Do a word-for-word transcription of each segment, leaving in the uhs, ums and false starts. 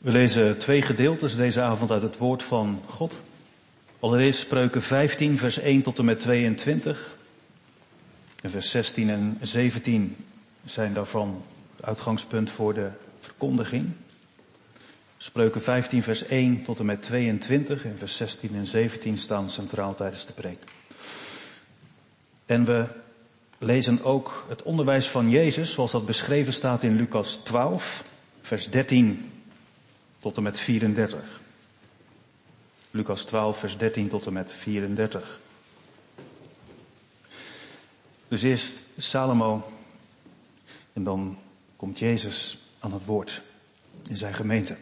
We lezen twee gedeeltes deze avond uit het woord van God. Allereerst Spreuken vijftien, vers één tot en met tweeëntwintig. En vers zestien en zeventien zijn daarvan het uitgangspunt voor de verkondiging. Spreuken vijftien, vers één tot en met tweeëntwintig en vers zestien en zeventien staan centraal tijdens de preek. En we lezen ook het onderwijs van Jezus, zoals dat beschreven staat in Lucas twaalf, vers dertien tot en met vierendertig. Lucas twaalf, vers dertien tot en met vierendertig. Dus eerst Salomo en dan komt Jezus aan het woord in zijn gemeente.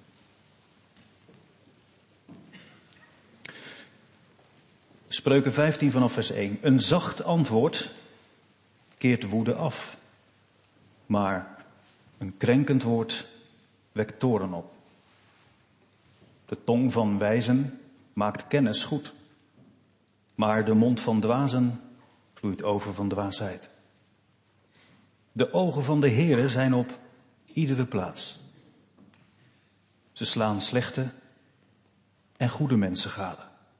Spreuken vijftien vanaf vers één. Een zacht antwoord keert woede af, maar een krenkend woord wekt toorn op. De tong van wijzen maakt kennis goed, maar de mond van dwazen vloeit over van dwaasheid. De ogen van de Heere zijn op iedere plaats. Ze slaan slechte en goede mensen gade.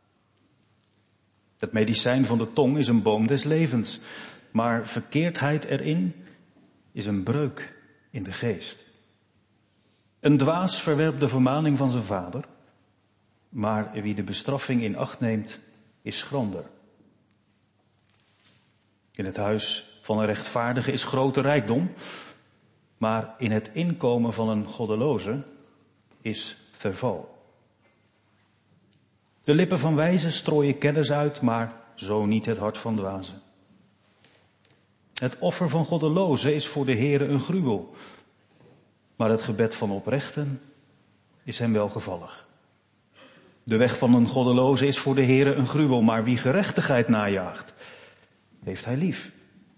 Het medicijn van de tong is een boom des levens, maar verkeerdheid erin is een breuk in de geest. Een dwaas verwerpt de vermaning van zijn vader, maar wie de bestraffing in acht neemt, is schrander. In het huis van een rechtvaardige is grote rijkdom, maar in het inkomen van een goddeloze is verval. De lippen van wijzen strooien kennis uit, maar zo niet het hart van dwazen. Het offer van goddelozen is voor de Heere een gruwel, maar het gebed van oprechten is hem welgevallig. De weg van een goddeloze is voor de Heere een gruwel, maar wie gerechtigheid najaagt, heeft hij lief.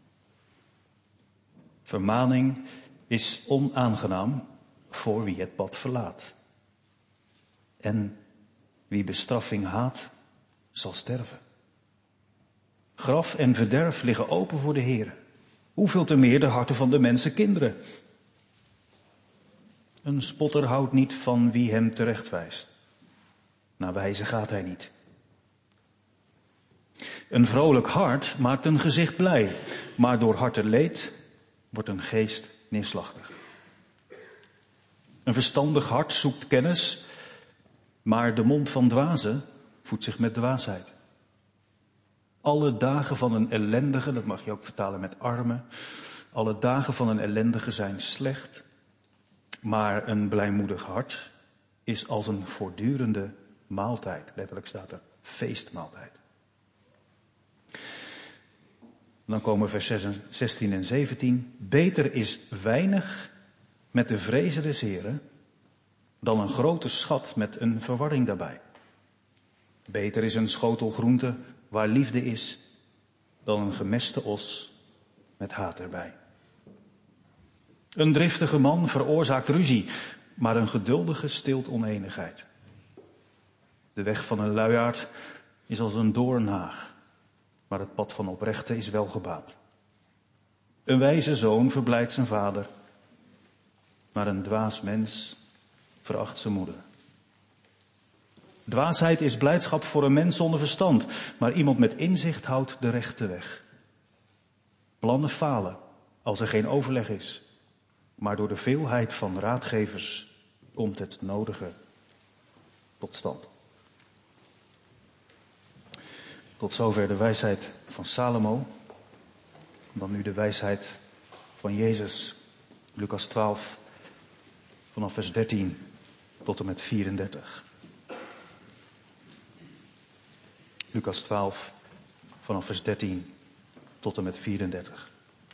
Vermaning is onaangenaam voor wie het pad verlaat. En wie bestraffing haat, zal sterven. Graf en verderf liggen open voor de Heere. Hoeveel te meer de harten van de mensen kinderen. Een spotter houdt niet van wie hem terechtwijst. Naar wijze gaat hij niet. Een vrolijk hart maakt een gezicht blij, maar door harteleed wordt een geest neerslachtig. Een verstandig hart zoekt kennis, maar de mond van dwazen voedt zich met dwaasheid. Alle dagen van een ellendige, dat mag je ook vertalen met arme, alle dagen van een ellendige zijn slecht, maar een blijmoedig hart is als een voortdurende maaltijd. Letterlijk staat er feestmaaltijd. Dan komen vers zestien en zeventien. Beter is weinig met de vrezen des Heren dan een grote schat met een verwarring daarbij. Beter is een schotel groente waar liefde is dan een gemeste os met haat erbij. Een driftige man veroorzaakt ruzie, maar een geduldige stilt oneenigheid. De weg van een luiaard is als een doornhaag, maar het pad van oprechte is welgebaat. Een wijze zoon verblijdt zijn vader, maar een dwaas mens veracht zijn moeder. Dwaasheid is blijdschap voor een mens zonder verstand, maar iemand met inzicht houdt de rechte weg. Plannen falen als er geen overleg is, maar door de veelheid van raadgevers komt het nodige tot stand. Tot zover de wijsheid van Salomo. Dan nu de wijsheid van Jezus. Lucas twaalf, vanaf vers dertien tot en met vierendertig. Lucas twaalf, vanaf vers dertien tot en met vierendertig.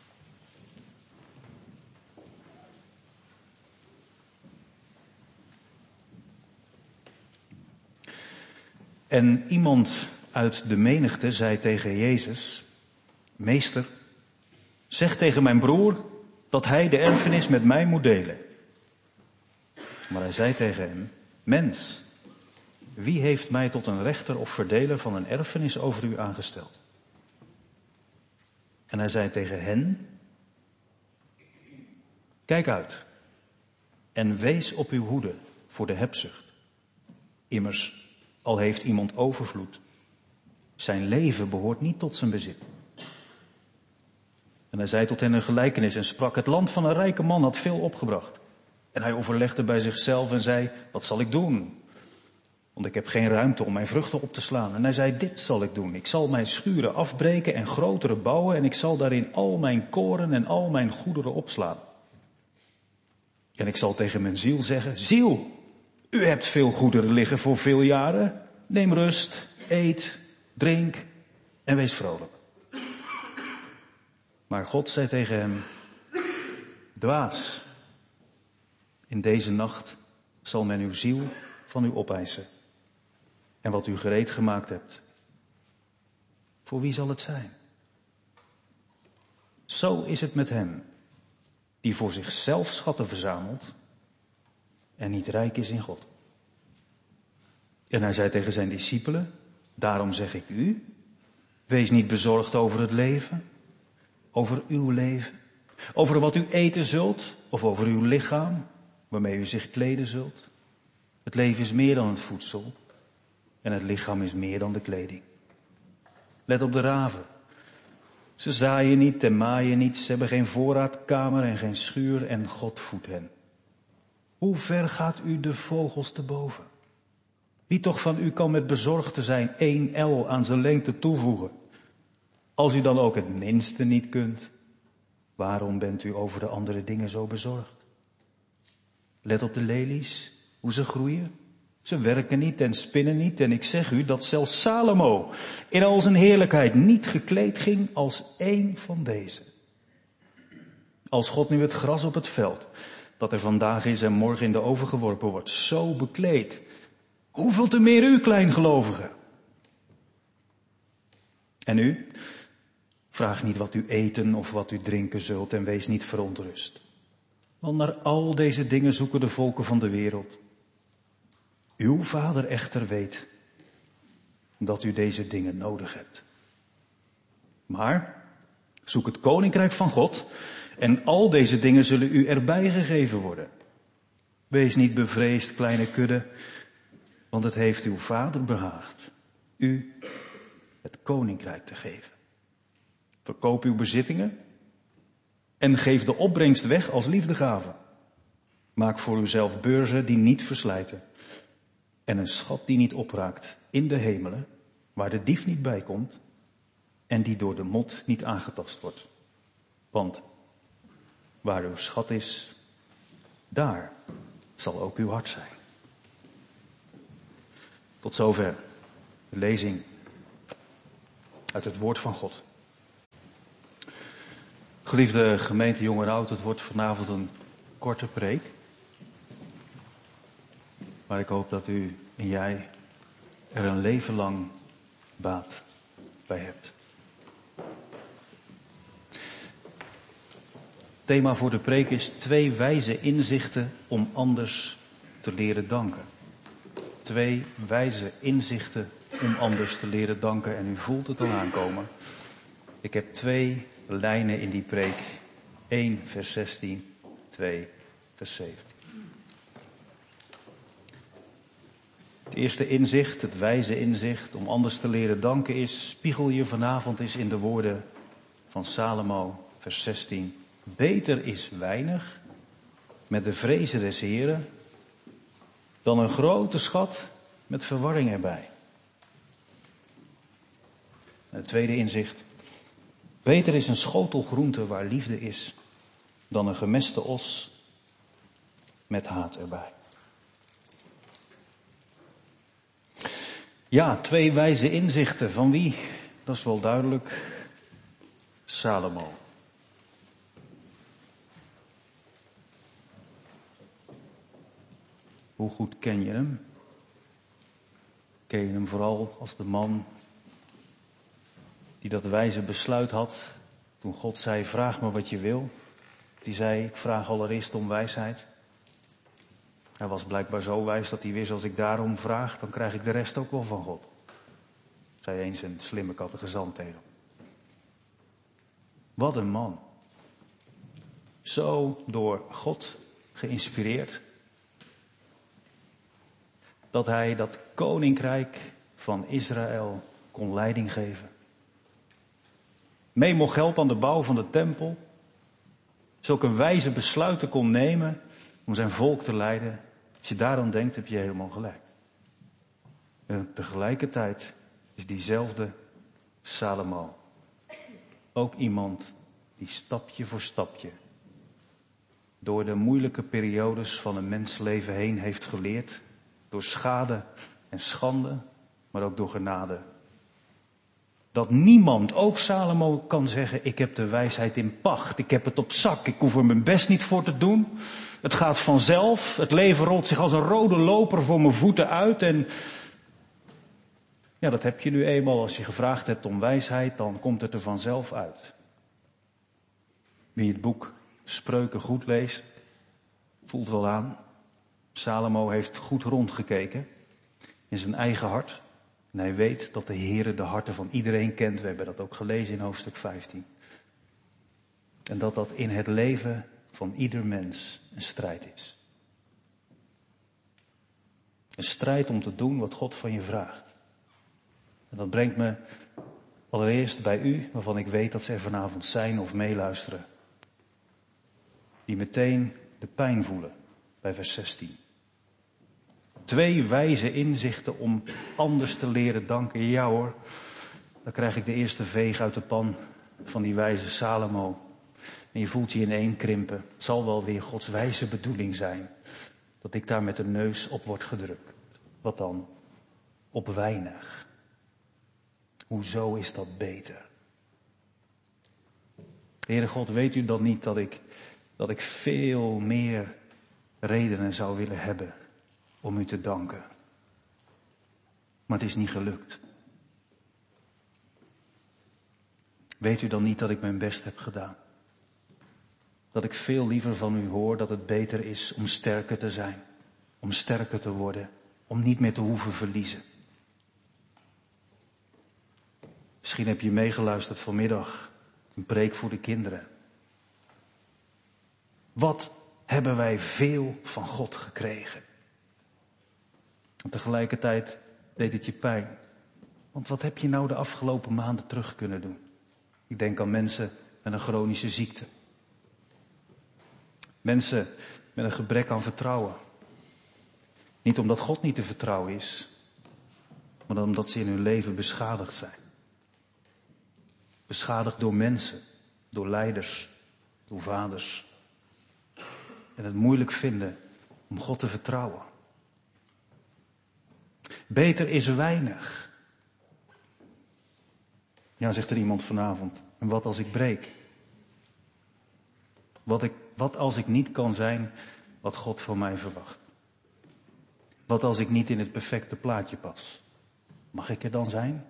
En iemand uit de menigte zei tegen Jezus: Meester, zeg tegen mijn broer dat hij de erfenis met mij moet delen. Maar hij zei tegen hem: Mens, wie heeft mij tot een rechter of verdeler van een erfenis over u aangesteld? En hij zei tegen hen: Kijk uit en wees op uw hoede voor de hebzucht. Immers, al heeft iemand overvloed, zijn leven behoort niet tot zijn bezit. En hij zei tot hen een gelijkenis en sprak: het land van een rijke man had veel opgebracht. En hij overlegde bij zichzelf en zei: wat zal ik doen? Want ik heb geen ruimte om mijn vruchten op te slaan. En hij zei: dit zal ik doen. Ik zal mijn schuren afbreken en grotere bouwen en ik zal daarin al mijn koren en al mijn goederen opslaan. En ik zal tegen mijn ziel zeggen: ziel, u hebt veel goederen liggen voor veel jaren. Neem rust, eet, drink en wees vrolijk. Maar God zei tegen hem: dwaas, in deze nacht zal men uw ziel van u opeisen. En wat u gereed gemaakt hebt, voor wie zal het zijn? Zo is het met hem die voor zichzelf schatten verzamelt en niet rijk is in God. En hij zei tegen zijn discipelen: daarom zeg ik u, wees niet bezorgd over het leven, over uw leven, over wat u eten zult of over uw lichaam, waarmee u zich kleden zult. Het leven is meer dan het voedsel en het lichaam is meer dan de kleding. Let op de raven. Ze zaaien niet en maaien niet, ze hebben geen voorraadkamer en geen schuur en God voedt hen. Hoe ver gaat u de vogels te boven? Wie toch van u kan met bezorgd te zijn één el aan zijn lengte toevoegen? Als u dan ook het minste niet kunt, waarom bent u over de andere dingen zo bezorgd? Let op de lelies, hoe ze groeien. Ze werken niet en spinnen niet en ik zeg u dat zelfs Salomo in al zijn heerlijkheid niet gekleed ging als één van deze. Als God nu het gras op het veld, dat er vandaag is en morgen in de oven geworpen wordt, zo bekleedt, hoeveel te meer u, kleingelovigen? En u? Vraag niet wat u eten of wat u drinken zult en wees niet verontrust. Want naar al deze dingen zoeken de volken van de wereld. Uw Vader echter weet dat u deze dingen nodig hebt. Maar zoek het koninkrijk van God en al deze dingen zullen u erbij gegeven worden. Wees niet bevreesd, kleine kudde, want het heeft uw Vader behaagd u het koninkrijk te geven. Verkoop uw bezittingen en geef de opbrengst weg als liefdegave. Maak voor uzelf beurzen die niet verslijten en een schat die niet opraakt in de hemelen, waar de dief niet bij komt en die door de mot niet aangetast wordt. Want waar uw schat is, daar zal ook uw hart zijn. Tot zover de lezing uit het woord van God. Geliefde gemeente Jong en Oud, het wordt vanavond een korte preek. Maar ik hoop dat u en jij er een leven lang baat bij hebt. Het thema voor de preek is twee wijze inzichten om anders te leren danken. Twee wijze inzichten om anders te leren danken. En u voelt het al aankomen. Ik heb twee lijnen in die preek. één vers zestien, twee vers zeventien. Het eerste inzicht, het wijze inzicht om anders te leren danken is, spiegel je vanavond eens in de woorden van Salomo, vers zestien. Beter is weinig met de vrezen des Heren dan een grote schat met verwarring erbij. En het tweede inzicht. Beter is een schotel groente waar liefde is dan een gemeste os met haat erbij. Ja, twee wijze inzichten. Van wie? Dat is wel duidelijk. Salomo. Hoe goed ken je hem? Ken je hem vooral als de man die dat wijze besluit had toen God zei, vraag me wat je wil. Die zei, ik vraag allereerst om wijsheid. Hij was blijkbaar zo wijs dat hij wist, als ik daarom vraag, dan krijg ik de rest ook wel van God. Zei eens een slimme kattegezant tegen hem. Wat een man. Zo door God geïnspireerd. dat hij dat koninkrijk van Israël kon leiding geven. Mee mocht helpen aan de bouw van de tempel. Zulke wijze besluiten kon nemen om zijn volk te leiden. Als je daaraan denkt, heb je helemaal gelijk. En tegelijkertijd is diezelfde Salomo ook iemand die stapje voor stapje door de moeilijke periodes van een mensleven heen heeft geleerd. Door schade en schande, maar ook door genade. Dat niemand, ook Salomo, kan zeggen, ik heb de wijsheid in pacht. Ik heb het op zak, ik hoef er mijn best niet voor te doen. Het gaat vanzelf, het leven rolt zich als een rode loper voor mijn voeten uit. En ja, dat heb je nu eenmaal. Als je gevraagd hebt om wijsheid, dan komt het er vanzelf uit. Wie het boek Spreuken goed leest, voelt wel aan. Salomo heeft goed rondgekeken in zijn eigen hart. En hij weet dat de Heere de harten van iedereen kent. We hebben dat ook gelezen in hoofdstuk vijftien. En dat dat in het leven van ieder mens een strijd is. Een strijd om te doen wat God van je vraagt. En dat brengt me allereerst bij u, waarvan ik weet dat ze er vanavond zijn of meeluisteren. Die meteen de pijn voelen bij vers zestien. Twee wijze inzichten om anders te leren danken. Ja hoor, dan krijg ik de eerste veeg uit de pan van die wijze Salomo. En je voelt je ineen krimpen. Het zal wel weer Gods wijze bedoeling zijn dat ik daar met de neus op word gedrukt. Wat dan? Op weinig. Hoezo is dat beter? Heere God, weet u dan niet dat ik, dat ik veel meer redenen zou willen hebben om u te danken. Maar het is niet gelukt. Weet u dan niet dat ik mijn best heb gedaan? Dat ik veel liever van u hoor dat het beter is om sterker te zijn. Om sterker te worden. Om niet meer te hoeven verliezen. Misschien heb je meegeluisterd vanmiddag. Een preek voor de kinderen. Wat hebben wij veel van God gekregen? En tegelijkertijd deed het je pijn. Want wat heb je nou de afgelopen maanden terug kunnen doen? Ik denk aan mensen met een chronische ziekte. Mensen met een gebrek aan vertrouwen. Niet omdat God niet te vertrouwen is, maar omdat ze in hun leven beschadigd zijn. Beschadigd door mensen, door leiders, door vaders. En het moeilijk vinden om God te vertrouwen. Beter is weinig. Ja, zegt er iemand vanavond. En wat als ik breek? Wat, ik, wat als ik niet kan zijn wat God van mij verwacht? Wat als ik niet in het perfecte plaatje pas? Mag ik er dan zijn?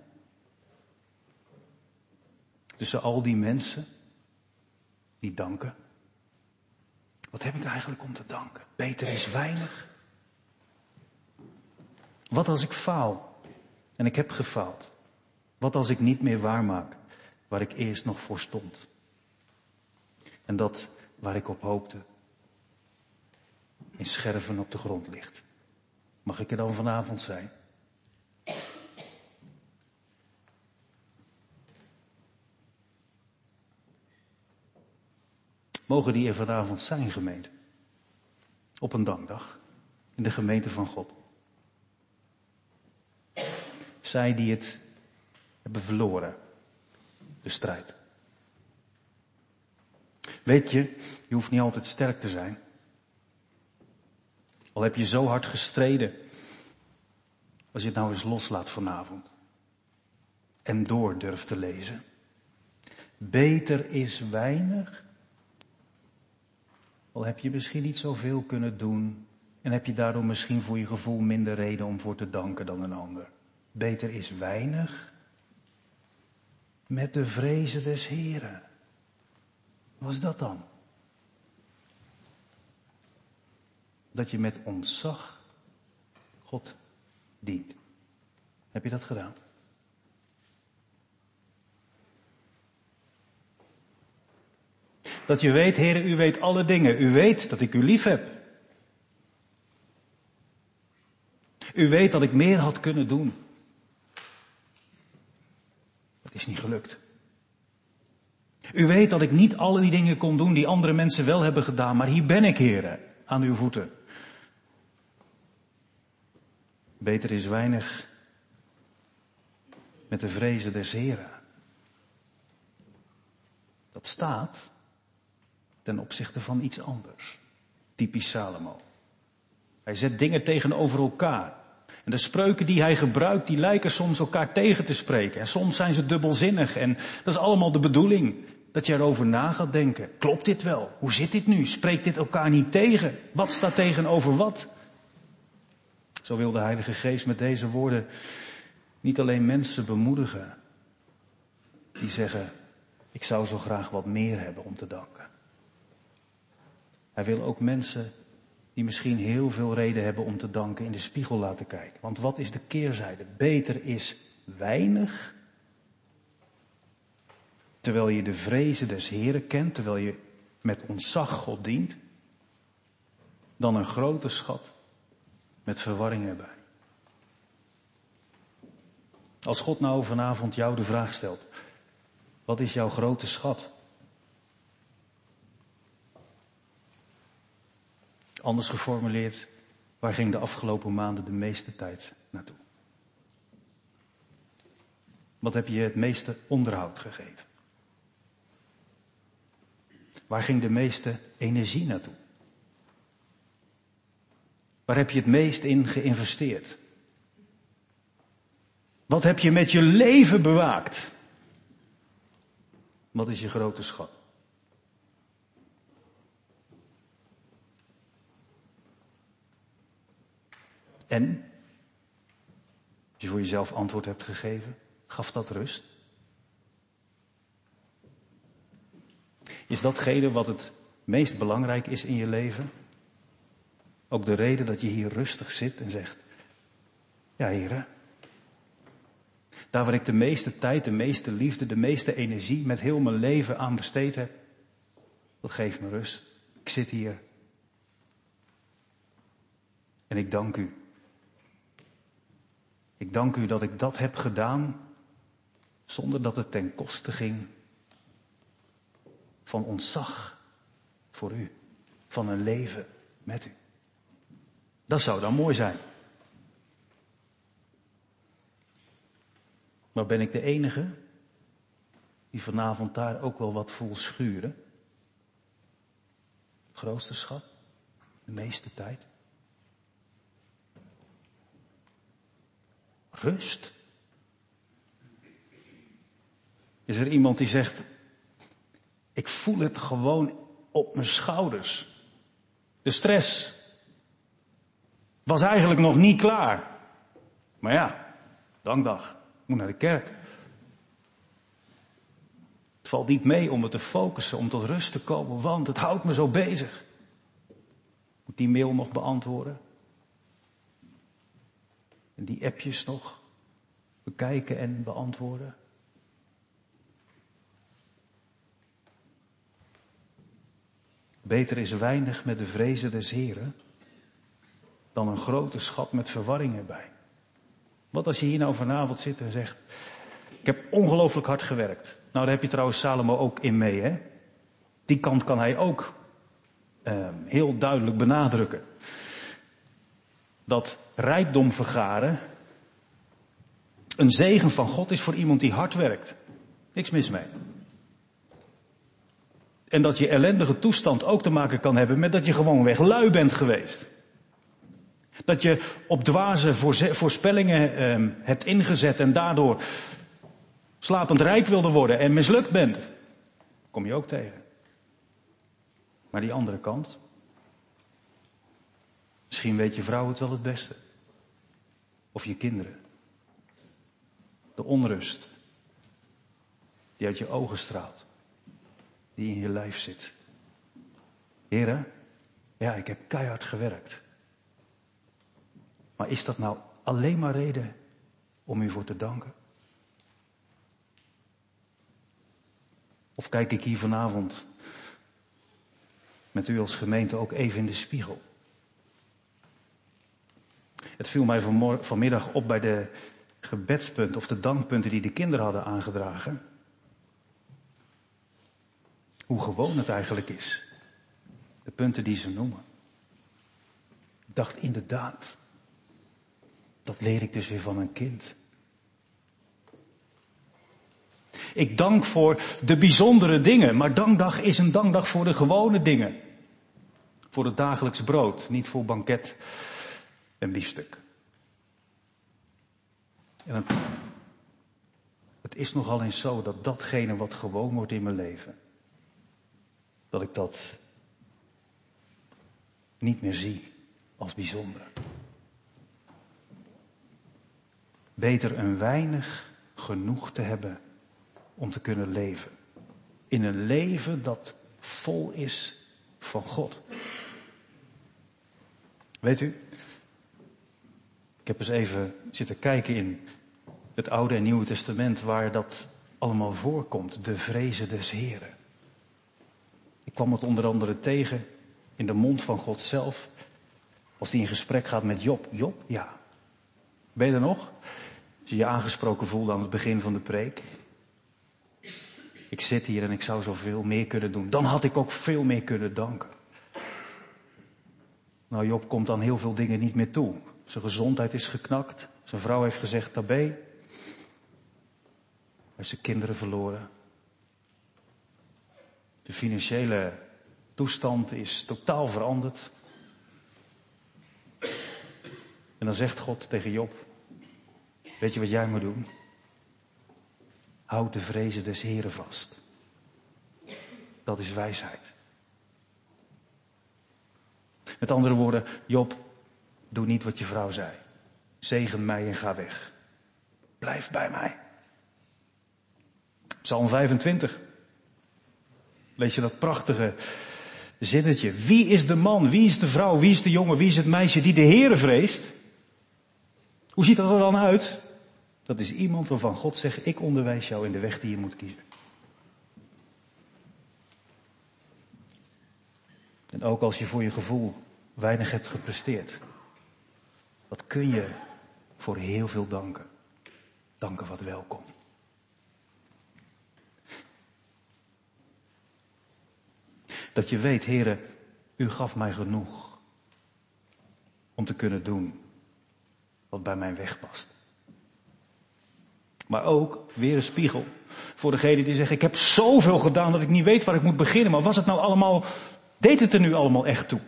Tussen al die mensen die danken. Wat heb ik eigenlijk om te danken? Beter is weinig. Wat als ik faal? En ik heb gefaald. Wat als ik niet meer waarmaak waar ik eerst nog voor stond? En dat waar ik op hoopte in scherven op de grond ligt. Mag ik er dan vanavond zijn? Mogen die er vanavond zijn, gemeente? Op een dankdag. In de gemeente van God. Zij die het hebben verloren. De strijd. Weet je, je hoeft niet altijd sterk te zijn. Al heb je zo hard gestreden. Als je het nou eens loslaat vanavond. En door durft te lezen. Beter is weinig. Al heb je misschien niet zoveel kunnen doen. En heb je daardoor misschien voor je gevoel minder reden om voor te danken dan een ander. Beter is weinig. Met de vrezen des Heren. Wat is dat dan? Dat je met ontzag God dient. Heb je dat gedaan? Dat je weet, Heere, u weet alle dingen. U weet dat ik u lief heb. U weet dat ik meer had kunnen doen. Het is niet gelukt. U weet dat ik niet alle die dingen kon doen die andere mensen wel hebben gedaan, maar hier ben ik, Heere, aan uw voeten. Beter is weinig met de vrezen des Heren. Dat staat ten opzichte van iets anders. Typisch Salomo. Hij zet dingen tegenover elkaar. En de spreuken die hij gebruikt, die lijken soms elkaar tegen te spreken. En soms zijn ze dubbelzinnig. En dat is allemaal de bedoeling. Dat je erover na gaat denken. Klopt dit wel? Hoe zit dit nu? Spreekt dit elkaar niet tegen? Wat staat tegenover wat? Zo wil de Heilige Geest met deze woorden niet alleen mensen bemoedigen. Die zeggen, ik zou zo graag wat meer hebben om te danken. Hij wil ook mensen die misschien heel veel reden hebben om te danken in de spiegel laten kijken. Want wat is de keerzijde? Beter is weinig, terwijl je de vrezen des Heren kent, terwijl je met ontzag God dient, dan een grote schat met verwarring erbij. Als God nou vanavond jou de vraag stelt, wat is jouw grote schat? Anders geformuleerd, waar ging de afgelopen maanden de meeste tijd naartoe? Wat heb je het meeste onderhoud gegeven? Waar ging de meeste energie naartoe? Waar heb je het meest in geïnvesteerd? Wat heb je met je leven bewaakt? Wat is je grote schat? En, als je voor jezelf antwoord hebt gegeven, gaf dat rust? Is datgene wat het meest belangrijk is in je leven ook de reden dat je hier rustig zit en zegt, ja Heere, daar waar ik de meeste tijd, de meeste liefde, de meeste energie met heel mijn leven aan besteed heb, dat geeft me rust. Ik zit hier en ik dank u. Ik dank u dat ik dat heb gedaan zonder dat het ten koste ging van ontzag voor u, van een leven met u. Dat zou dan mooi zijn. Maar ben ik de enige die vanavond daar ook wel wat voel schuren? Grootste schat, de meeste tijd. Rust. Is er iemand die zegt, ik voel het gewoon op mijn schouders. De stress was eigenlijk nog niet klaar. Maar ja, dankdag, ik moet naar de kerk. Het valt niet mee om me te focussen, om tot rust te komen, want het houdt me zo bezig. Moet die mail nog beantwoorden? En die appjes nog bekijken en beantwoorden? Beter is weinig met de vrezen des Heren dan een grote schat met verwarring erbij. Wat als je hier nou vanavond zit en zegt, ik heb ongelooflijk hard gewerkt. Nou, daar heb je trouwens Salomo ook in mee, hè? Die kant kan hij ook uh, heel duidelijk benadrukken. Dat rijkdom vergaren een zegen van God is voor iemand die hard werkt. Niks mis mee. En dat je ellendige toestand ook te maken kan hebben met dat je gewoonweg lui bent geweest. Dat je op dwaze voorspellingen eh, hebt ingezet en daardoor slapend rijk wilde worden en mislukt bent. Kom je ook tegen. Maar die andere kant. Misschien weet je vrouw het wel het beste. Of je kinderen. De onrust die uit je ogen straalt. Die in je lijf zit. Heren, ja, ik heb keihard gewerkt. Maar is dat nou alleen maar reden om u voor te danken? Of kijk ik hier vanavond met u als gemeente ook even in de spiegel? Het viel mij vanmor- vanmiddag op bij de gebedspunten of de dankpunten die de kinderen hadden aangedragen. Hoe gewoon het eigenlijk is. De punten die ze noemen. Ik dacht inderdaad, dat leer ik dus weer van een kind. Ik dank voor de bijzondere dingen, maar dankdag is een dankdag voor de gewone dingen. Voor het dagelijks brood, niet voor banket en biefstuk. En het, het is nogal eens zo dat datgene wat gewoon wordt in mijn leven, dat ik dat niet meer zie als bijzonder. Beter een weinig genoeg te hebben om te kunnen leven. In een leven dat vol is van God. Weet u, ik heb eens even zitten kijken in het Oude en Nieuwe Testament waar dat allemaal voorkomt. De vrezen des Heren. Ik kwam het onder andere tegen in de mond van God zelf. Als hij in gesprek gaat met Job. Job, ja. Ben je er nog? Als je je aangesproken voelde aan het begin van de preek. Ik zit hier en ik zou zoveel meer kunnen doen. Dan had ik ook veel meer kunnen danken. Nou, Job komt aan heel veel dingen niet meer toe. Zijn gezondheid is geknakt. Zijn vrouw heeft gezegd tabé. Hij heeft zijn kinderen verloren. De financiële toestand is totaal veranderd. En dan zegt God tegen Job, weet je wat jij moet doen? Houd de vrezen des Heren vast. Dat is wijsheid. Met andere woorden, Job, doe niet wat je vrouw zei. Zegen mij en ga weg. Blijf bij mij. Psalm vijfentwintig. Lees je dat prachtige zinnetje. Wie is de man, wie is de vrouw, wie is de jongen, wie is het meisje die de Heere vreest? Hoe ziet dat er dan uit? Dat is iemand waarvan God zegt, ik onderwijs jou in de weg die je moet kiezen. En ook als je voor je gevoel weinig hebt gepresteerd. Wat kun je voor heel veel danken. Danken wat welkom. Dat je weet, Heere, u gaf mij genoeg om te kunnen doen wat bij mijn weg past. Maar ook weer een spiegel voor degene die zeggen, ik heb zoveel gedaan dat ik niet weet waar ik moet beginnen. Maar was het nou allemaal, deed het er nu allemaal echt toe?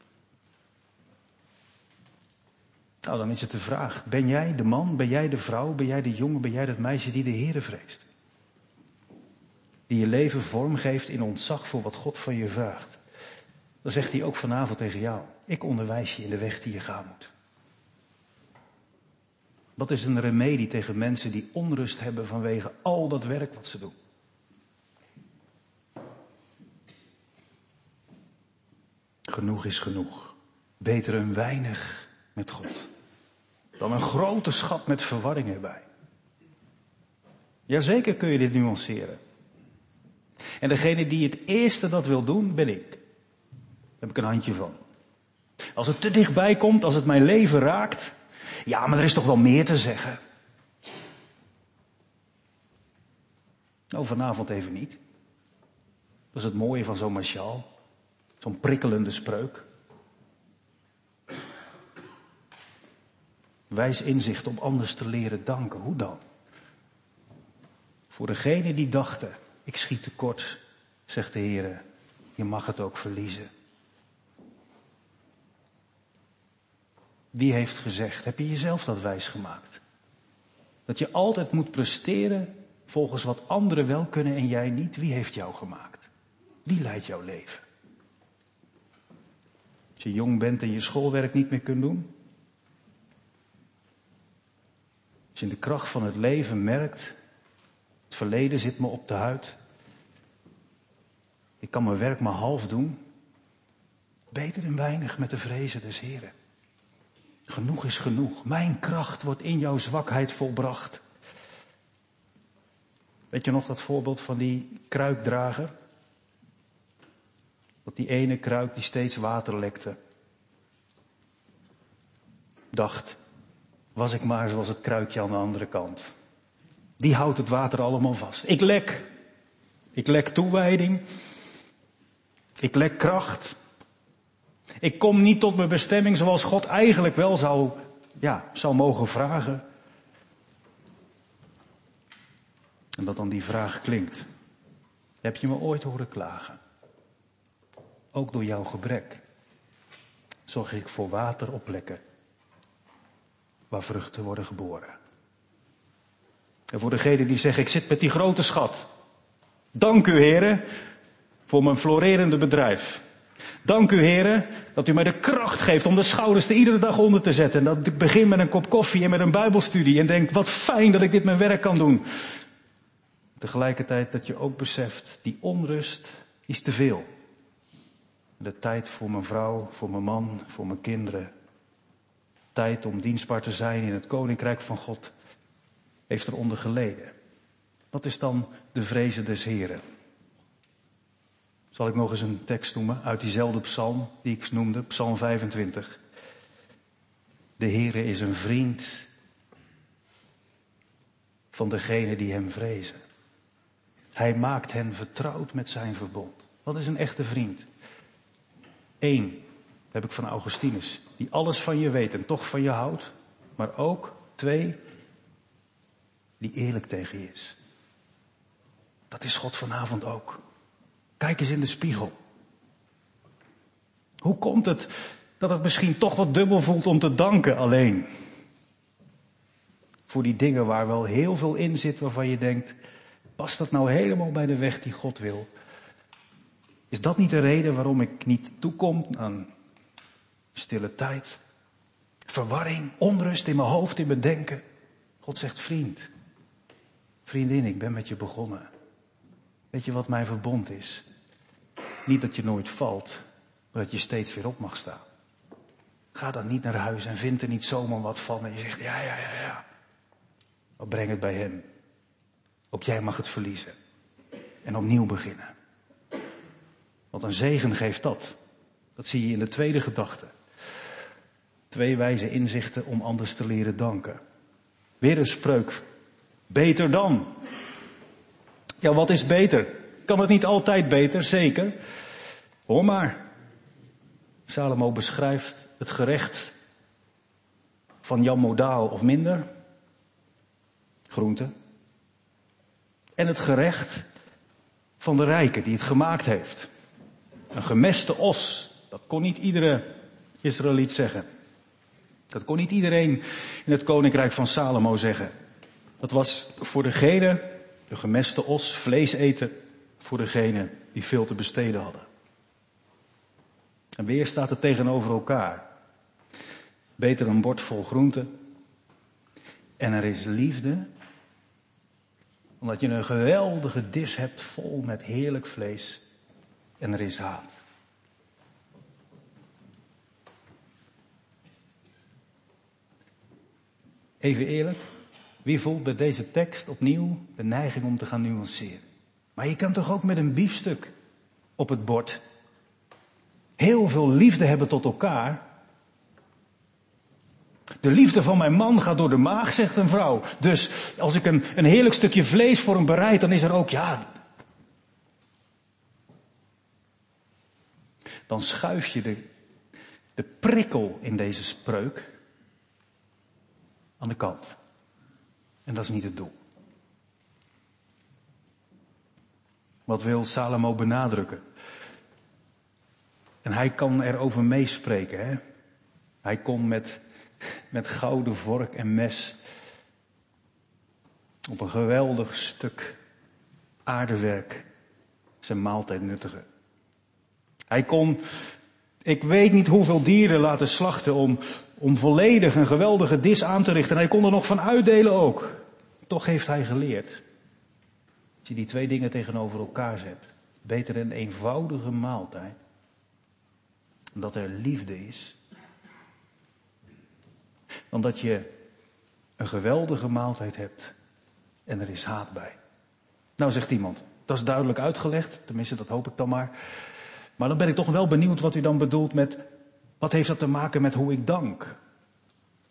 Nou, dan is het de vraag, ben jij de man, ben jij de vrouw, ben jij de jongen, ben jij dat meisje die de Heere vreest? Die je leven vormgeeft in ontzag voor wat God van je vraagt. Dan zegt hij ook vanavond tegen jou, ik onderwijs je in de weg die je gaan moet. Dat is een remedie tegen mensen die onrust hebben vanwege al dat werk wat ze doen. Genoeg is genoeg. Beter een weinig met God dan een grote schat met verwarring erbij. Jazeker kun je dit nuanceren. En degene die het eerste dat wil doen, ben ik. Daar heb ik een handje van. Als het te dichtbij komt, als het mijn leven raakt. Ja, maar er is toch wel meer te zeggen. Nou, vanavond even niet. Dat is het mooie van zo'n masjaal. Zo'n prikkelende spreuk. Wijs inzicht om anders te leren danken. Hoe dan? Voor degenen die dachten, ik schiet tekort, zegt de Heer, je mag het ook verliezen. Wie heeft gezegd, heb je jezelf dat wijs gemaakt? Dat je altijd moet presteren volgens wat anderen wel kunnen en jij niet. Wie heeft jou gemaakt? Wie leidt jouw leven? Als je jong bent en je schoolwerk niet meer kunt doen. Als je in de kracht van het leven merkt, het verleden zit me op de huid. Ik kan mijn werk maar half doen. Beter en weinig met de vrezen des Heren. Genoeg is genoeg. Mijn kracht wordt in jouw zwakheid volbracht. Weet je nog dat voorbeeld van die kruikdrager? Dat die ene kruik die steeds water lekte. dacht, was ik maar zoals het kruikje aan de andere kant. Die houdt het water allemaal vast. Ik lek. Ik lek toewijding. Ik lek kracht. Ik kom niet tot mijn bestemming zoals God eigenlijk wel zou, ja, zou mogen vragen. En dat dan die vraag klinkt. Heb je me ooit horen klagen? Ook door jouw gebrek zorg ik voor water op plekken waar vruchten worden geboren. En voor degenen die zeggen, ik zit met die grote schat. Dank u, heren, voor mijn florerende bedrijf. Dank u, heren, dat u mij de kracht geeft om de schouders er iedere dag onder te zetten. En dat ik begin met een kop koffie en met een bijbelstudie en denk, wat fijn dat ik dit mijn werk kan doen. Tegelijkertijd dat je ook beseft, die onrust is te veel. De tijd voor mijn vrouw, voor mijn man, voor mijn kinderen. Tijd om dienstbaar te zijn in het koninkrijk van God heeft eronder geleden. Wat is dan de vrezen des Heren? Zal ik nog eens een tekst noemen uit diezelfde psalm die ik noemde, psalm vijfentwintig. De Heere is een vriend van degenen die hem vrezen. Hij maakt hen vertrouwd met zijn verbond. Wat is een echte vriend? Eén, heb ik van Augustinus, die alles van je weet en toch van je houdt. Maar ook, twee, die eerlijk tegen je is. Dat is God vanavond ook. Kijk eens in de spiegel. Hoe komt het dat het misschien toch wat dubbel voelt om te danken alleen? Voor die dingen waar wel heel veel in zit waarvan je denkt, past dat nou helemaal bij de weg die God wil? Is dat niet de reden waarom ik niet toekom aan stille tijd? Verwarring, onrust in mijn hoofd, in mijn denken. God zegt, vriend, vriendin, ik ben met je begonnen. Weet je wat mijn verbond is? Niet dat je nooit valt, maar dat je steeds weer op mag staan. Ga dan niet naar huis en vind er niet zomaar wat van en je zegt, ja, ja, ja, ja. Maar breng het bij hem. Ook jij mag het verliezen. En opnieuw beginnen. Want een zegen geeft dat. Dat zie je in de tweede gedachte. Twee wijze inzichten om anders te leren danken. Weer een spreuk. Beter dan. Ja, wat is beter? Kan het niet altijd beter? Zeker. Hoor maar. Salomo beschrijft het gerecht van Jan Modaal of minder. Groente. En het gerecht van de rijke die het gemaakt heeft. Een gemeste os. Dat kon niet iedere Israëliet zeggen. Dat kon niet iedereen in het koninkrijk van Salomo zeggen. Dat was voor degene, de gemeste os, vlees eten, voor degene die veel te besteden hadden. En weer staat het tegenover elkaar. Beter een bord vol groenten. En er is liefde. Omdat je een geweldige dis hebt vol met heerlijk vlees. En er is haat. Even eerlijk. Wie voelt bij deze tekst opnieuw de neiging om te gaan nuanceren? Maar je kan toch ook met een biefstuk op het bord heel veel liefde hebben tot elkaar. De liefde van mijn man gaat door de maag, zegt een vrouw. Dus als ik een, een heerlijk stukje vlees voor hem bereid, dan is er ook, ja. Dan schuif je de, de prikkel in deze spreuk aan de kant. En dat is niet het doel. Wat wil Salomo benadrukken? En hij kan erover meespreken, hè. Hij kon met, met gouden vork en mes op een geweldig stuk aardewerk zijn maaltijd nuttigen. Hij kon, ik weet niet hoeveel dieren laten slachten om, om volledig een geweldige dis aan te richten. En hij kon er nog van uitdelen ook. Toch heeft hij geleerd. Als je die twee dingen tegenover elkaar zet. Beter een eenvoudige maaltijd. Dat er liefde is. Dan dat je een geweldige maaltijd hebt. En er is haat bij. Nou, zegt iemand. Dat is duidelijk uitgelegd. Tenminste, dat hoop ik dan maar. Maar dan ben ik toch wel benieuwd wat u dan bedoelt met, wat heeft dat te maken met hoe ik dank?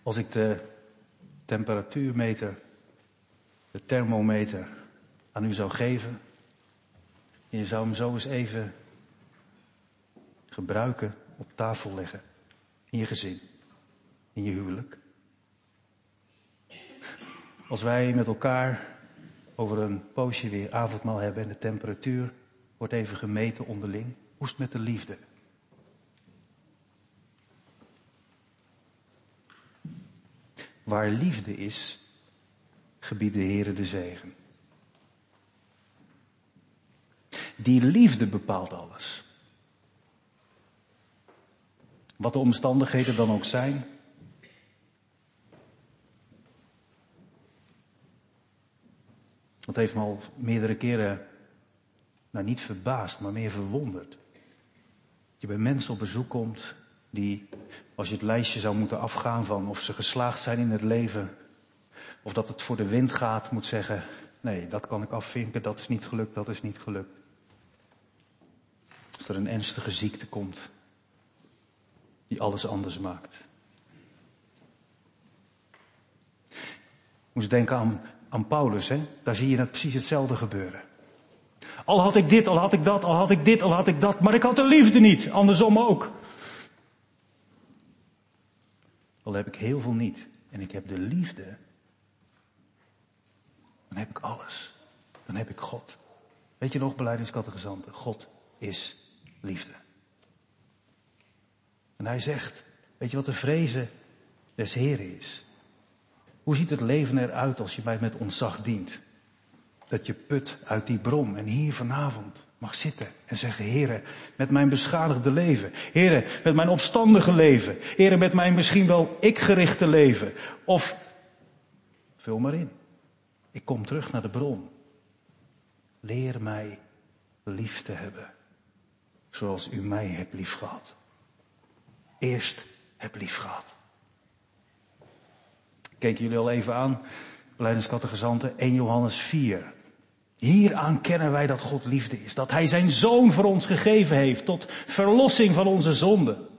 Als ik de temperatuurmeter, de thermometer aan u zou geven, en je zou hem zo eens even gebruiken, op tafel leggen, in je gezin, in je huwelijk. Als wij met elkaar over een poosje weer avondmaal hebben en de temperatuur wordt even gemeten onderling, hoe is het met de liefde? Waar liefde is, gebiedt de Heere de zegen. Die liefde bepaalt alles. Wat de omstandigheden dan ook zijn. Dat heeft me al meerdere keren, nou niet verbaasd, maar meer verwonderd. Dat je bij mensen op bezoek komt die, als je het lijstje zou moeten afgaan van of ze geslaagd zijn in het leven, of dat het voor de wind gaat, moet zeggen, nee, dat kan ik afvinken, dat is niet gelukt, dat is niet gelukt. Als er een ernstige ziekte komt, die alles anders maakt. Ik moest denken aan, aan Paulus, hè? Daar zie je het precies hetzelfde gebeuren. Al had ik dit, al had ik dat, al had ik dit, al had ik dat, maar ik had de liefde niet, andersom ook. Al heb ik heel veel niet en ik heb de liefde, dan heb ik alles. Dan heb ik God. Weet je nog, belijdenskattegezanten, God is liefde. En hij zegt, weet je wat de vrezen des Heren is? Hoe ziet het leven eruit als je mij met ontzag dient? Dat je put uit die bron en hier vanavond mag zitten en zeggen, Heere, met mijn beschadigde leven. Heere, met mijn opstandige leven. Heere, met mijn misschien wel ik-gerichte leven. Of, vul maar in. Ik kom terug naar de bron. Leer mij lief te hebben. Zoals u mij hebt lief gehad. Eerst heb lief gehad. Keken jullie al even aan, belijdenskattegezanten, eerste Johannes vier. Hieraan kennen wij dat God liefde is. Dat hij zijn zoon voor ons gegeven heeft tot verlossing van onze zonden.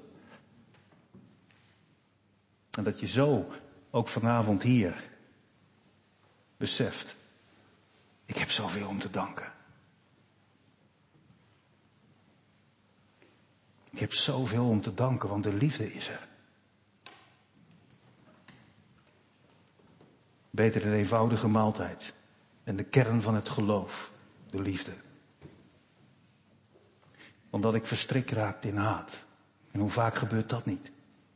En dat je zo ook vanavond hier beseft. Ik heb zoveel om te danken. Ik heb zoveel om te danken, want de liefde is er. Beter een eenvoudige maaltijd. En de kern van het geloof, de liefde. Omdat ik verstrikt raak in haat. En hoe vaak gebeurt dat niet?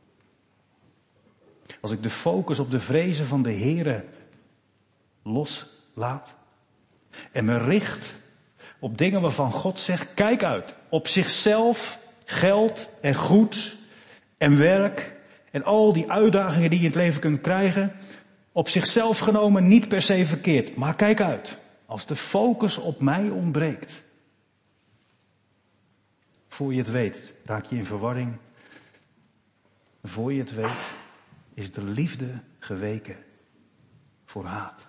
Als ik de focus op de vrezen van de Heere loslaat. En me richt op dingen waarvan God zegt, kijk uit. Op zichzelf, geld en goed en werk. En al die uitdagingen die je in het leven kunt krijgen. Op zichzelf genomen niet per se verkeerd. Maar kijk uit. Als de focus op mij ontbreekt. Voor je het weet, raak je in verwarring. Voor je het weet, is de liefde geweken voor haat.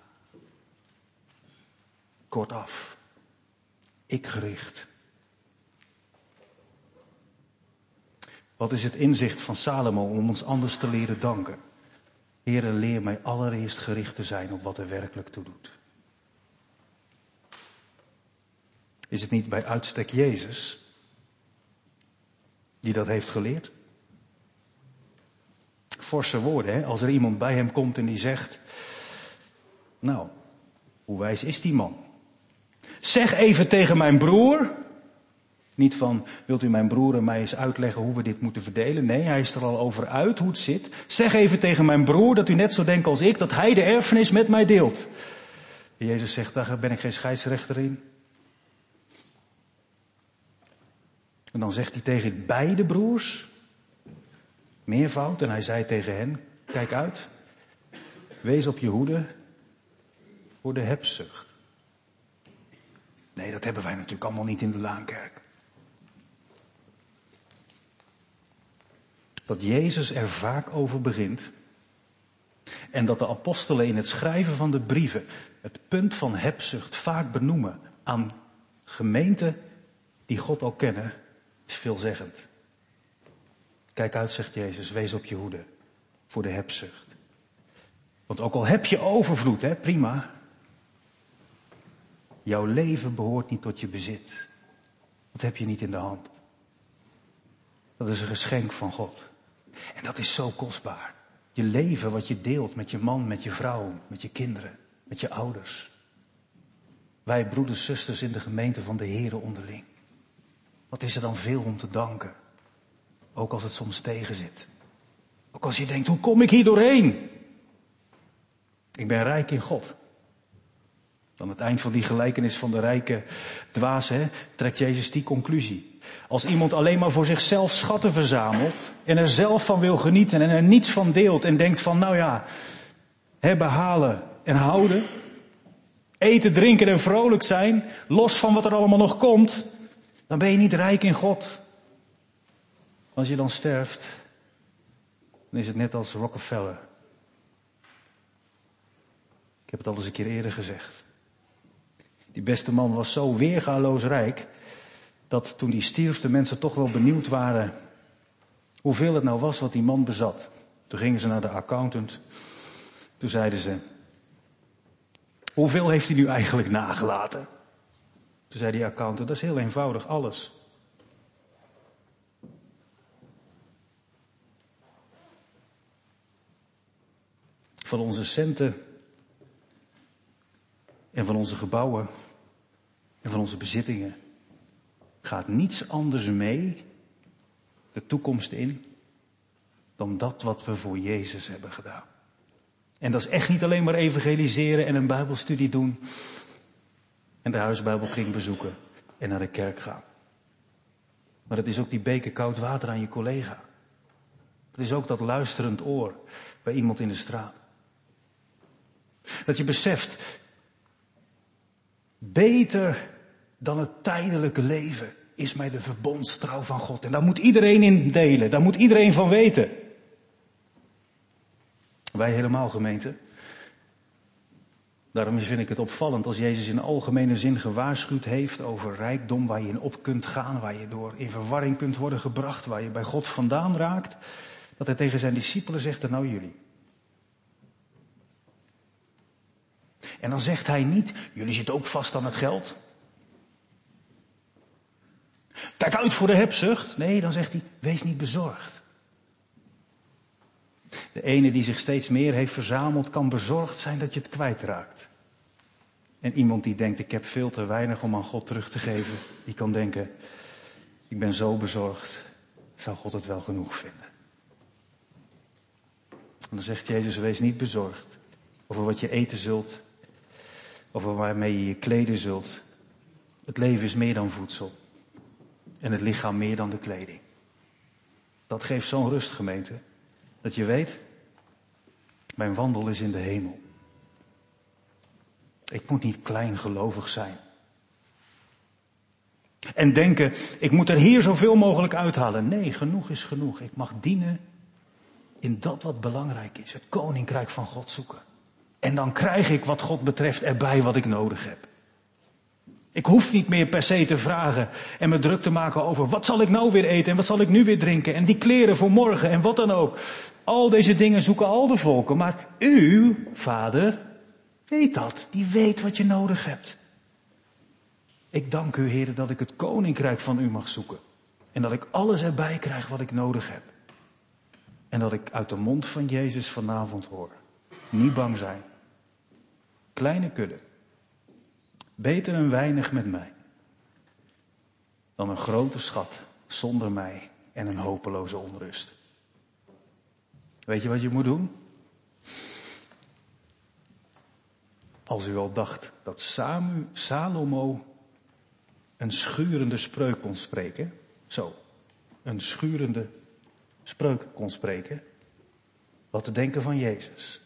Kortaf. Ik gericht. Wat is het inzicht van Salomo om ons anders te leren danken? Heere, leer mij allereerst gericht te zijn op wat er werkelijk toe doet. Is het niet bij uitstek Jezus die dat heeft geleerd? Forse woorden, hè? Als er iemand bij hem komt en die zegt, nou, hoe wijs is die man? Zeg even tegen mijn broer, niet van, wilt u mijn broer en mij eens uitleggen hoe we dit moeten verdelen? Nee, hij is er al over uit hoe het zit. Zeg even tegen mijn broer dat u net zo denkt als ik, dat hij de erfenis met mij deelt. En Jezus zegt, daar ben ik geen scheidsrechter in. En dan zegt hij tegen beide broers, meervoud, en hij zei tegen hen, kijk uit, wees op je hoede voor de hebzucht. Nee, dat hebben wij natuurlijk allemaal niet in de Laankerk. Dat Jezus er vaak over begint. En dat de apostelen in het schrijven van de brieven het punt van hebzucht vaak benoemen aan gemeenten die God al kennen, is veelzeggend. Kijk uit, zegt Jezus, wees op je hoede voor de hebzucht. Want ook al heb je overvloed, hè, prima. Jouw leven behoort niet tot je bezit. Dat heb je niet in de hand. Dat is een geschenk van God. En dat is zo kostbaar. Je leven wat je deelt met je man, met je vrouw, met je kinderen, met je ouders. Wij broeders, zusters in de gemeente van de Here onderling. Wat is er dan veel om te danken. Ook als het soms tegenzit. Ook als je denkt, hoe kom ik hier doorheen? Ik ben rijk in God. Aan het eind van die gelijkenis van de rijke dwaas, hè, trekt Jezus die conclusie. Als iemand alleen maar voor zichzelf schatten verzamelt en er zelf van wil genieten en er niets van deelt en denkt van, nou ja, hebben, halen en houden, eten, drinken en vrolijk zijn, los van wat er allemaal nog komt, dan ben je niet rijk in God. Als je dan sterft, dan is het net als Rockefeller. Ik heb het al eens een keer eerder gezegd. Die beste man was zo weergaloos rijk, dat toen hij stierf de mensen toch wel benieuwd waren hoeveel het nou was wat die man bezat. Toen gingen ze naar de accountant. Toen zeiden ze, hoeveel heeft hij nu eigenlijk nagelaten? Toen zei die accountant, dat is heel eenvoudig, alles. Van onze centen en van onze gebouwen en van onze bezittingen gaat niets anders mee de toekomst in dan dat wat we voor Jezus hebben gedaan. En dat is echt niet alleen maar evangeliseren en een bijbelstudie doen en de huisbijbelkring bezoeken en naar de kerk gaan. Maar het is ook die beker koud water aan je collega. Het is ook dat luisterend oor bij iemand in de straat. Dat je beseft, beter dan het tijdelijke leven is mij de verbondstrouw van God. En daar moet iedereen in delen. Daar moet iedereen van weten. Wij helemaal, gemeente. Daarom vind ik het opvallend als Jezus in algemene zin gewaarschuwd heeft over rijkdom waar je in op kunt gaan, waar je door in verwarring kunt worden gebracht, waar je bij God vandaan raakt. Dat hij tegen zijn discipelen zegt, en nou jullie. En dan zegt hij niet, jullie zitten ook vast aan het geld. Kijk uit voor de hebzucht. Nee, dan zegt hij, wees niet bezorgd. De ene die zich steeds meer heeft verzameld, kan bezorgd zijn dat je het kwijtraakt. En iemand die denkt, ik heb veel te weinig om aan God terug te geven, die kan denken, ik ben zo bezorgd, zou God het wel genoeg vinden. En dan zegt Jezus, wees niet bezorgd over wat je eten zult, over waarmee je je kleden zult. Het leven is meer dan voedsel. En het lichaam meer dan de kleding. Dat geeft zo'n rust, gemeente. Dat je weet, mijn wandel is in de hemel. Ik moet niet kleingelovig zijn. En denken, ik moet er hier zoveel mogelijk uithalen. Nee, genoeg is genoeg. Ik mag dienen in dat wat belangrijk is. Het koninkrijk van God zoeken. En dan krijg ik wat God betreft erbij wat ik nodig heb. Ik hoef niet meer per se te vragen en me druk te maken over wat zal ik nou weer eten en wat zal ik nu weer drinken en die kleren voor morgen en wat dan ook. Al deze dingen zoeken al de volken, maar u, Vader, weet dat. Die weet wat je nodig hebt. Ik dank u, Heer, dat ik het koninkrijk van u mag zoeken. En dat ik alles erbij krijg wat ik nodig heb. En dat ik uit de mond van Jezus vanavond hoor. Niet bang zijn. Kleine kudde. Beter een weinig met mij. Dan een grote schat zonder mij en een hopeloze onrust. Weet je wat je moet doen? Als u al dacht dat Samu, Salomo een schurende spreuk kon spreken. Zo, een schurende spreuk kon spreken. Wat te denken van Jezus.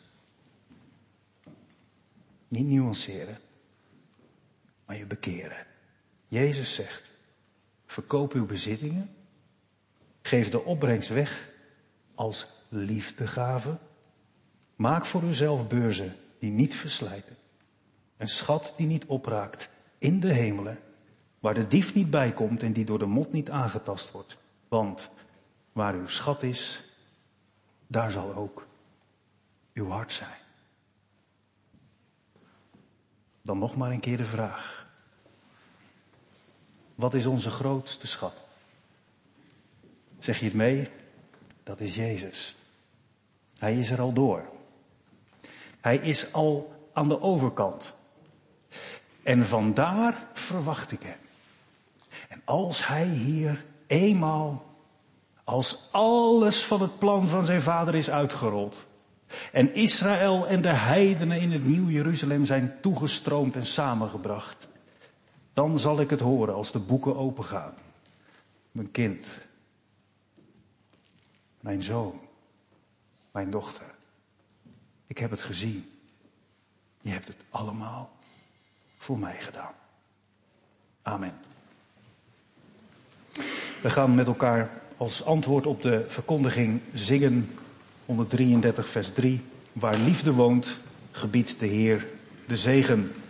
Niet nuanceren, maar je bekeren. Jezus zegt, verkoop uw bezittingen, geef de opbrengst weg als liefdegave, maak voor uzelf beurzen die niet verslijten, een schat die niet opraakt in de hemelen, waar de dief niet bij komt en die door de mot niet aangetast wordt. Want waar uw schat is, daar zal ook uw hart zijn. Dan nog maar een keer de vraag. Wat is onze grootste schat? Zeg je het mee? Dat is Jezus. Hij is er al door. Hij is al aan de overkant. En vandaar verwacht ik hem. En als hij hier eenmaal, als alles van het plan van zijn vader is uitgerold, en Israël en de heidenen in het Nieuw Jeruzalem zijn toegestroomd en samengebracht, dan zal ik het horen als de boeken opengaan. Mijn kind, mijn zoon, mijn dochter, ik heb het gezien. Je hebt het allemaal voor mij gedaan. Amen. We gaan met elkaar als antwoord op de verkondiging zingen honderddrieëndertig vers drie. Waar liefde woont, gebiedt de Heer de zegen.